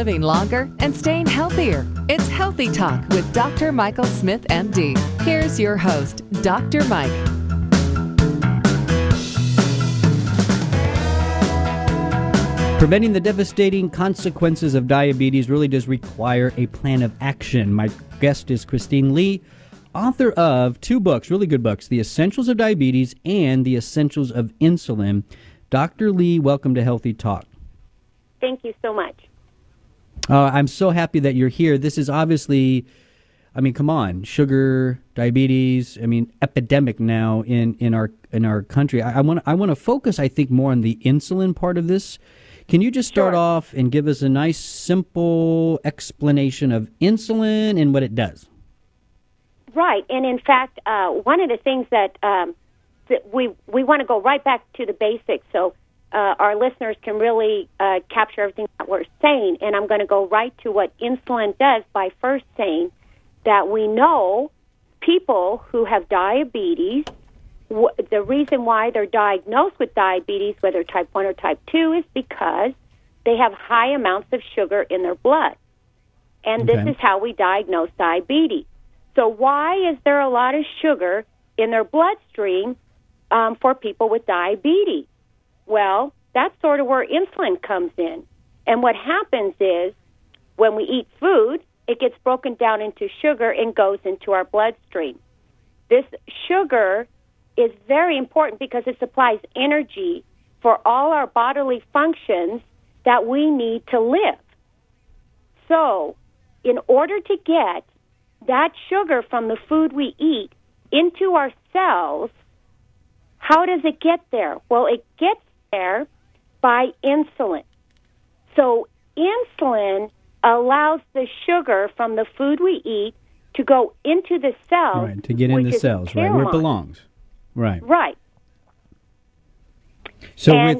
living longer and staying healthier. It's Healthy Talk with Dr. Michael Smith, MD. Here's your host, Dr. Mike. Preventing the devastating consequences of diabetes really does require a plan of action. My guest is Christine Lee, author of two books, really good books, The Essentials of Diabetes and The Essentials of Insulin. Dr. Lee, welcome to Healthy Talk. Thank you so much. I'm so happy that you're here. This is obviously, come on, sugar, diabetes, epidemic now in our country. I want to focus, I think, more on the insulin part of this. Can you just start off and give us a nice, simple explanation of insulin and what it does? Right, and in fact, one of the things that we want to go right back to the basics, so our listeners can really capture everything that we're saying. And I'm going to go right to what insulin does by first saying that we know people who have diabetes, the reason why they're diagnosed with diabetes, whether type 1 or type 2, is because they have high amounts of sugar in their blood. And this is how we diagnose diabetes. So why is there a lot of sugar in their bloodstream for people with diabetes? Well, that's sort of where insulin comes in. And what happens is when we eat food, it gets broken down into sugar and goes into our bloodstream. This sugar is very important because it supplies energy for all our bodily functions that we need to live. So, in order to get that sugar from the food we eat into our cells, how does it get there? Well, it gets there by insulin. So, insulin allows the sugar from the food we eat to go into the cells. Right, to get in the cells, right, where it belongs. Right. Right. So and,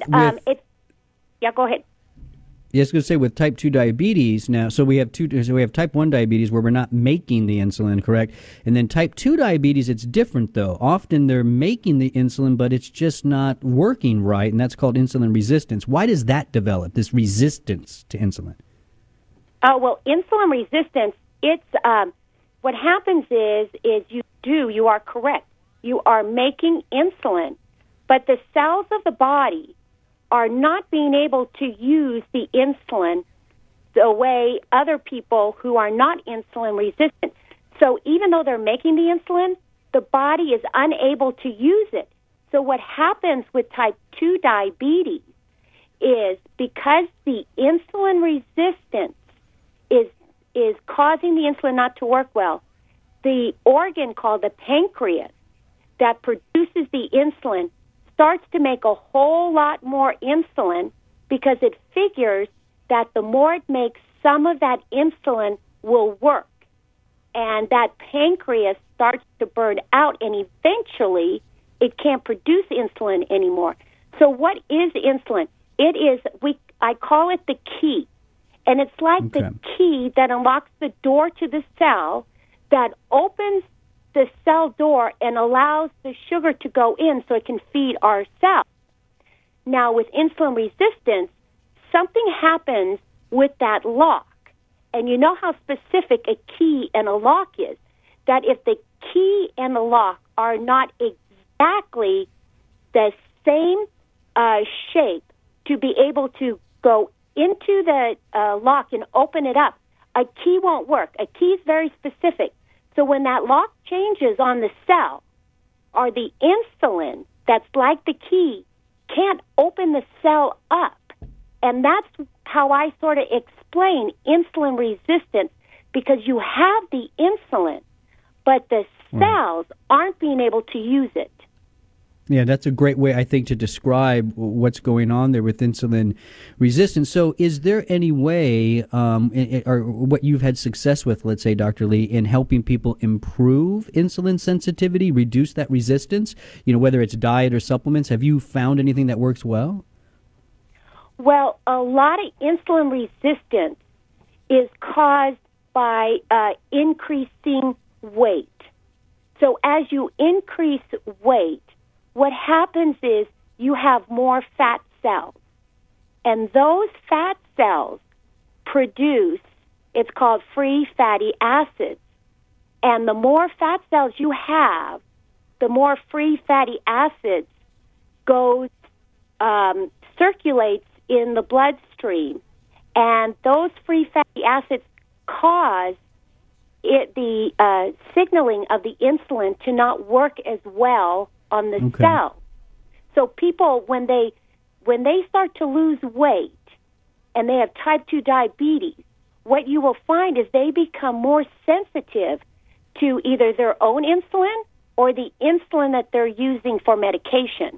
go ahead. Yeah, I was going to say with type 2 diabetes now, so we have type 1 diabetes where we're not making the insulin, correct? And then type 2 diabetes, it's different though. Often they're making the insulin, but it's just not working right, and that's called insulin resistance. Why does that develop, this resistance to insulin? Well, insulin resistance, it's what happens is you are correct. You are making insulin, but the cells of the body are not being able to use the insulin the way other people who are not insulin resistant. So even though they're making the insulin, the body is unable to use it. So what happens with type 2 diabetes is because the insulin resistance is causing the insulin not to work well, the organ called the pancreas that produces the insulin starts to make a whole lot more insulin because it figures that the more it makes, some of that insulin will work. And that pancreas starts to burn out, and eventually it can't produce insulin anymore. So what is insulin? It is, I call it the key. And it's like the key that unlocks the door to the cell that opens the cell door and allows the sugar to go in so it can feed our cells. Now, with insulin resistance, something happens with that lock. And you know how specific a key and a lock is, that if the key and the lock are not exactly the same shape to be able to go into the lock and open it up, a key won't work. A key is very specific. So when that lock changes on the cell, or the insulin that's like the key can't open the cell up. And that's how I sort of explain insulin resistance, because you have the insulin, but the cells aren't being able to use it. Yeah, that's a great way, I think, to describe what's going on there with insulin resistance. So is there any way, or what you've had success with, let's say, Dr. Lee, in helping people improve insulin sensitivity, reduce that resistance, whether it's diet or supplements? Have you found anything that works well? Well, a lot of insulin resistance is caused by increasing weight. So as you increase weight, what happens is you have more fat cells. And those fat cells produce, it's called free fatty acids. And the more fat cells you have, the more free fatty acids circulates in the bloodstream. And those free fatty acids cause the signaling of the insulin to not work as well on the cell. So people, when they start to lose weight and they have type 2 diabetes, what you will find is they become more sensitive to either their own insulin or the insulin that they're using for medication.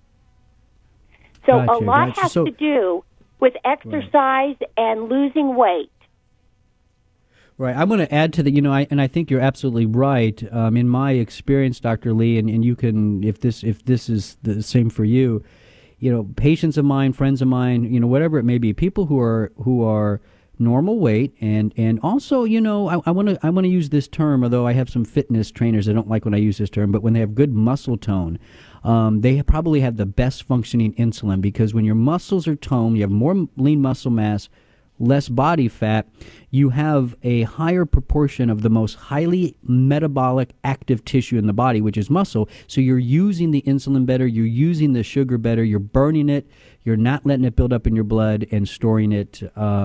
So a lot has to do with exercise and losing weight. Right. I'm going to add to that, and I think you're absolutely right. In my experience, Dr. Lee, and you can, if this is the same for you, patients of mine, friends of mine, whatever it may be, people who are normal weight, and also, I want to use this term, although I have some fitness trainers that don't like when I use this term, but when they have good muscle tone, they probably have the best functioning insulin, because when your muscles are toned, you have more lean muscle mass, less body fat, you have a higher proportion of the most highly metabolic active tissue in the body, which is muscle. So you're using the insulin better, you're using the sugar better, you're burning it, you're not letting it build up in your blood and storing it,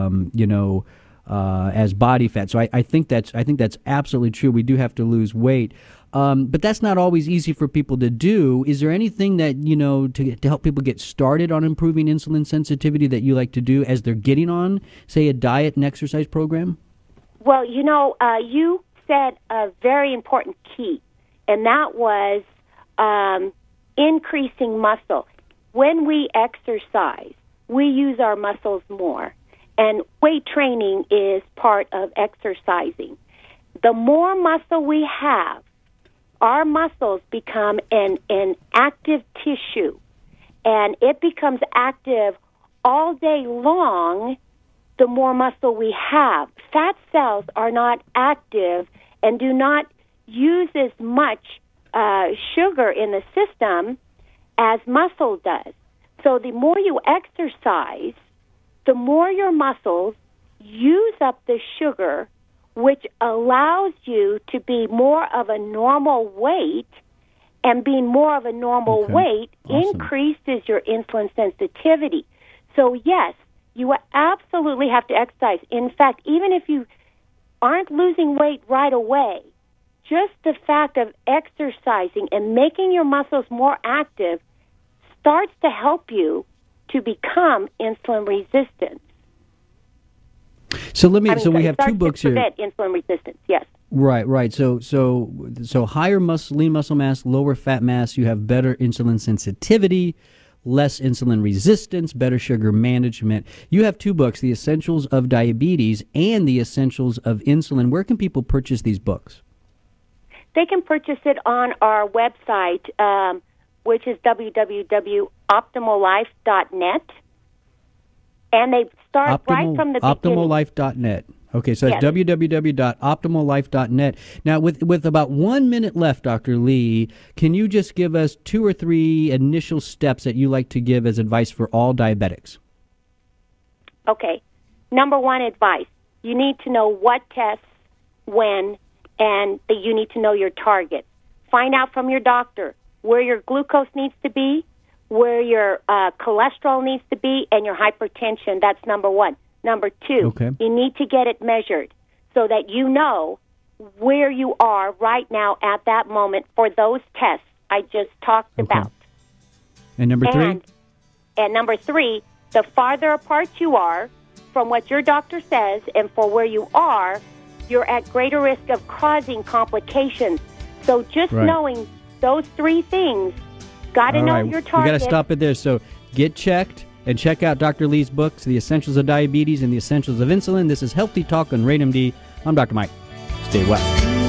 as body fat. So I think that's absolutely true. We do have to lose weight. But that's not always easy for people to do. Is there anything that, to help people get started on improving insulin sensitivity that you like to do as they're getting on, say, a diet and exercise program? Well, you said a very important key, and that was increasing muscle. When we exercise, we use our muscles more, and weight training is part of exercising. The more muscle we have, our muscles become an active tissue, and it becomes active all day long the more muscle we have. Fat cells are not active and do not use as much sugar in the system as muscle does. So the more you exercise, the more your muscles use up the sugar, which allows you to be more of a normal weight, and being more of a normal weight increases your insulin sensitivity. So yes, you absolutely have to exercise. In fact, even if you aren't losing weight right away, just the fact of exercising and making your muscles more active starts to help you to become insulin resistant. So we have two books here. Prevent insulin resistance. Yes. Right. So higher lean muscle mass, lower fat mass. You have better insulin sensitivity, less insulin resistance, better sugar management. You have two books: The Essentials of Diabetes and The Essentials of Insulin. Where can people purchase these books? They can purchase it on our website, which is www.optimallife.net. And they start right from the beginning. Optimallife.net. Okay, so that's www.optimallife.net. Now, with about 1 minute left, Dr. Lee, can you just give us 2 or 3 initial steps that you like to give as advice for all diabetics? Okay. Number 1 advice, you need to know what tests, when, and that you need to know your target. Find out from your doctor where your glucose needs to be, where your cholesterol needs to be, and your hypertension. That's number 1. Number 2, you need to get it measured so that you know where you are right now at that moment for those tests I just talked about. And number 3? And number 3, the farther apart you are from what your doctor says and for where you are, you're at greater risk of causing complications. So just knowing those 3 things, got to know your target. We got to stop it there. So get checked and check out Dr. Lee's books, The Essentials of Diabetes and The Essentials of Insulin. This is Healthy Talk on RateMD. I'm Dr. Mike. Stay well.